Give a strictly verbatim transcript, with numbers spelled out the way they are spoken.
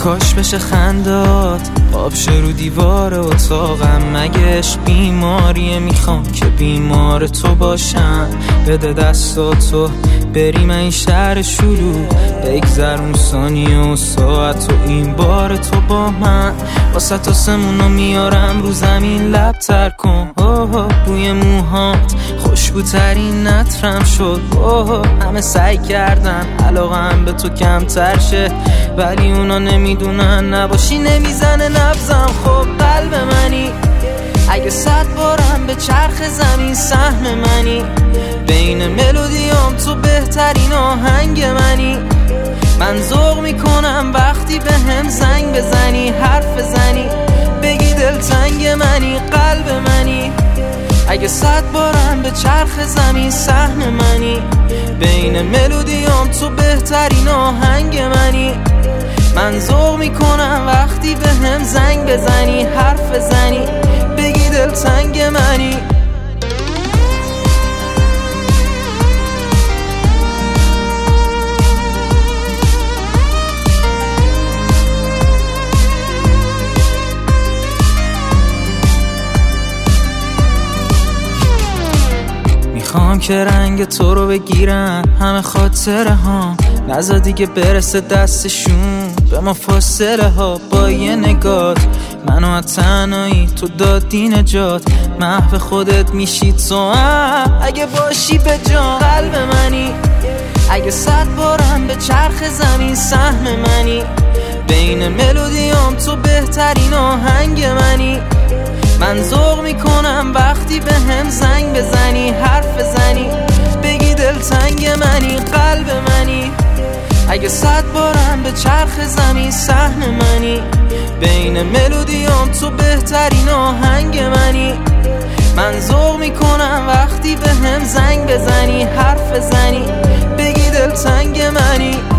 کاش بشه خندات آب شه رو دیوار اتاقم. مگهش بیماریه میخوام که بیمار تو باشم. بده دستاتو بریم این شهر شروع، بگذرون ثانیه و ساعت و این بار تو با من. واسه تا سمونو میارم رو زمین لب تر کن. اوه بوی موهات خوشبوترین نطرم شد. اوه همه سعی کردن علاقم به تو کمتر شه، ولی اونا نمیدونن نباشی نمیزنه نبزم. خب قلب منی اگه صد بارم به چرخ زمین سهم منی، بین ملودیام تو بهترین آهنگ منی. من ذوق میکنم وقتی به هم زنگ بزنی، حرف بزنی بگی دلتنگ منی. قلب منی اگه صد بارم به چرخ زمین سهم منی، بین ملودیام تو بهترین آهنگ منی. من ذوق میکنم وقتی به هم زنگ بزنی، حرف بزنی بگی دلتنگ منی. میخوام که رنگ تو رو بگیرم همه خاطره ها، نذار دیگه برسه دستشون به ما فاصله ها. با یه نگات منو از تنهایی تو دادی نجات، محو خودت میشی تو هم اگه باشی به جان. قلب منی اگه صد بارم به چرخ زمین سهم منی، بین ملودیام تو بهترین آهنگ منی. من ذوق میکنم وقتی به هم زنگ بزنی، حرف بزنی بگی دلتنگ منی. قلب منی اگه صد بارم به چرخ زمین سهم منی، بین ملودیام تو بهترین آهنگ منی. من ذوق میکنم وقتی به هم زنگ بزنی، حرف بزنی بگی دلتنگ منی.